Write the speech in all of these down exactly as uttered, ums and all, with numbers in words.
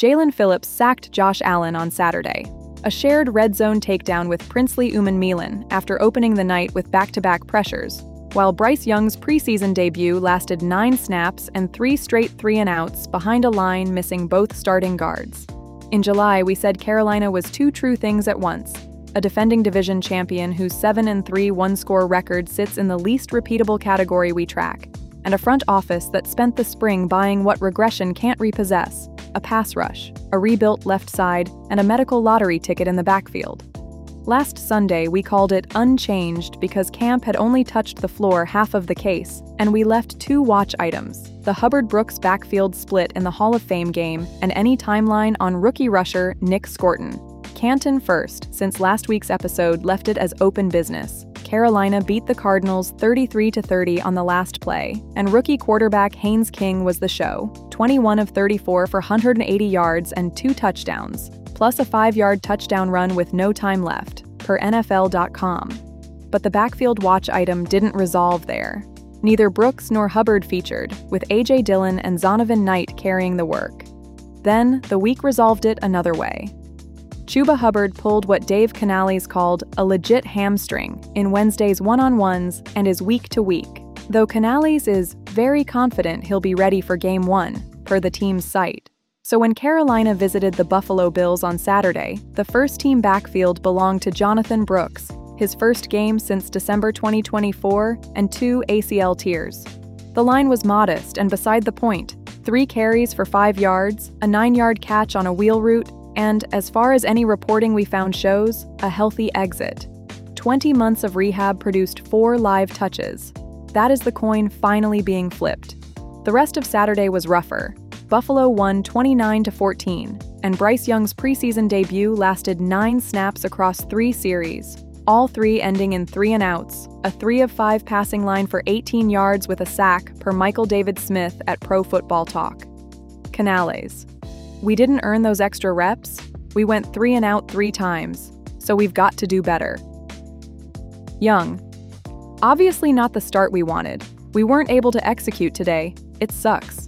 Jaelan Phillips sacked Josh Allen on Saturday. A shared red zone takedown with Princely Umanmielen after opening the night with back-to-back pressures, while Bryce Young's preseason debut lasted nine snaps and three straight three-and-outs behind a line missing both starting guards. In July, we said Carolina was two true things at once: a defending division champion whose seven and three one-score record sits in the least repeatable category we track, and a front office that spent the spring buying what regression can't repossess: a pass rush, a rebuilt left side, and a medical lottery ticket in the backfield. Last Sunday, we called it unchanged because camp had only touched the floor half of the case, and we left two watch items: the Hubbard-Brooks backfield split in the Hall of Fame game and any timeline on rookie rusher Nick Scorton. Canton first, since last week's episode left it as open business. Carolina beat the Cardinals thirty-three to thirty on the last play, and rookie quarterback Haynes King was the show, twenty-one of thirty-four for one hundred eighty yards and two touchdowns, plus a five-yard touchdown run with no time left, per N F L dot com. But the backfield watch item didn't resolve there. Neither Brooks nor Hubbard featured, with A J Dillon and Zonovan Knight carrying the work. Then, the week resolved it another way. Chuba Hubbard pulled what Dave Canales called a legit hamstring in Wednesday's one-on-ones and is week to week, though Canales is very confident he'll be ready for Game one, per the team's site. So when Carolina visited the Buffalo Bills on Saturday, the first-team backfield belonged to Jonathan Brooks, his first game since December twenty twenty-four, and two A C L tears. The line was modest and beside the point: three carries for five yards, a nine-yard catch on a wheel route, and, as far as any reporting we found shows, a healthy exit. twenty months of rehab produced four live touches. That is the coin finally being flipped. The rest of Saturday was rougher. Buffalo won twenty-nine to fourteen, and Bryce Young's preseason debut lasted nine snaps across three series, all three ending in three-and-outs, a three of five passing line for eighteen yards with a sack, per Michael David Smith at Pro Football Talk. Canales: we didn't earn those extra reps. We went three and out three times, so we've got to do better. Young: obviously not the start we wanted. We weren't able to execute today. It sucks.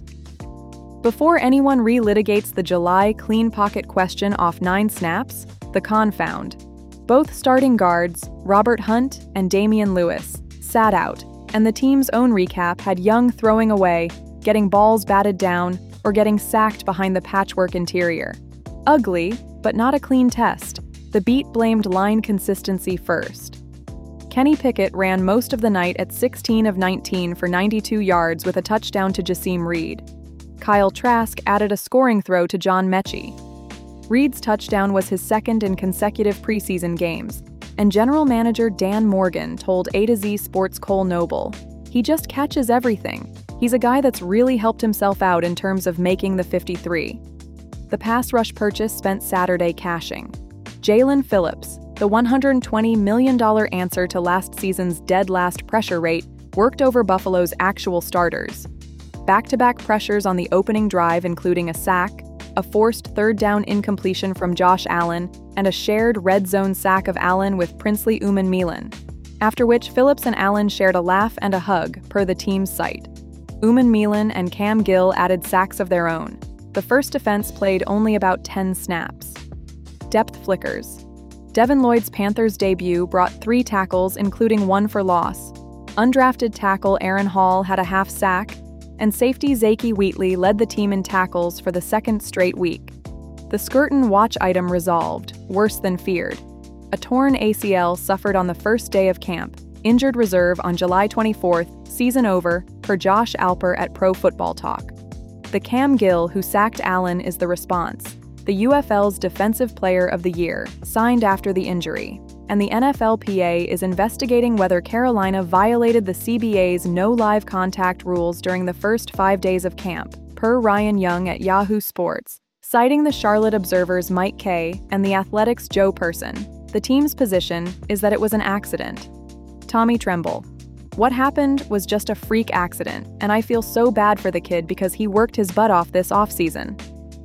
Before anyone relitigates the July clean pocket question off nine snaps, the confound. Both starting guards, Robert Hunt and Damian Lewis, sat out, and the team's own recap had Young throwing away, getting balls batted down, or getting sacked behind the patchwork interior. Ugly, but not a clean test. The beat blamed line consistency first. Kenny Pickett ran most of the night at sixteen of nineteen for ninety-two yards with a touchdown to Jasim Reed. Kyle Trask added a scoring throw to John Mechie. Reed's touchdown was his second in consecutive preseason games, and general manager Dan Morgan told A to Z Sports' Cole Noble, "He just catches everything. He's a guy that's really helped himself out in terms of making the fifty-three. The pass rush purchase spent Saturday cashing. Jaelan Phillips, the one hundred twenty million dollars answer to last season's dead last pressure rate, worked over Buffalo's actual starters. Back-to-back pressures on the opening drive, including a sack, a forced third down incompletion from Josh Allen, and a shared red zone sack of Allen with Princely Umanmielen, after which Phillips and Allen shared a laugh and a hug, per the team's site. Umanmielen and Cam Gill added sacks of their own. The first defense played only about ten snaps. Depth flickers. Devin Lloyd's Panthers debut brought three tackles, including one for loss. Undrafted tackle Aaron Hall had a half sack, and safety Zakey Wheatley led the team in tackles for the second straight week. The Skurton watch item resolved, worse than feared. A torn A C L suffered on the first day of camp, injured reserve on July twenty-fourth, season over, per Josh Alper at Pro Football Talk. The Cam Gill who sacked Allen is the response. The U F L's Defensive Player of the Year, signed after the injury, and the N F L P A is investigating whether Carolina violated the C B A's no live contact rules during the first five days of camp, per Ryan Young at Yahoo Sports, citing the Charlotte Observer's Mike Kay and the Athletic's Joe Person. The team's position is that it was an accident. Tommy Tremble: what happened was just a freak accident, and I feel so bad for the kid because he worked his butt off this offseason.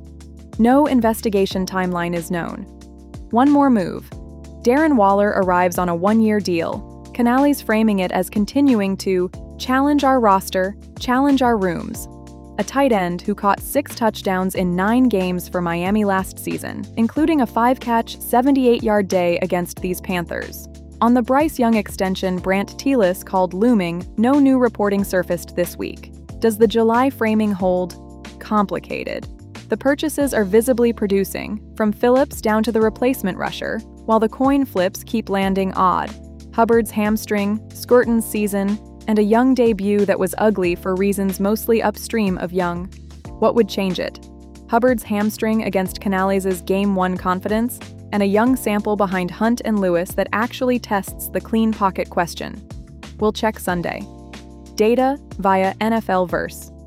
No investigation timeline is known. One more move. Darren Waller arrives on a one-year deal, Canales framing it as continuing to challenge our roster, challenge our rooms. a tight end who caught six touchdowns in nine games for Miami last season, including a five-catch, seventy-eight-yard day against these Panthers. On the Bryce Young extension Brandt Telis called looming, no new reporting surfaced this week. Does the July framing hold? Complicated. The purchases are visibly producing, from Phillips down to the replacement rusher, while the coin flips keep landing odd. Hubbard's hamstring, Scourton's season, and a Young debut that was ugly for reasons mostly upstream of Young. What would change it? Hubbard's hamstring against Canales' Game one confidence, and a Young sample behind Hunt and Lewis that actually tests the clean pocket question. We'll check Sunday. Data via N F L Verse.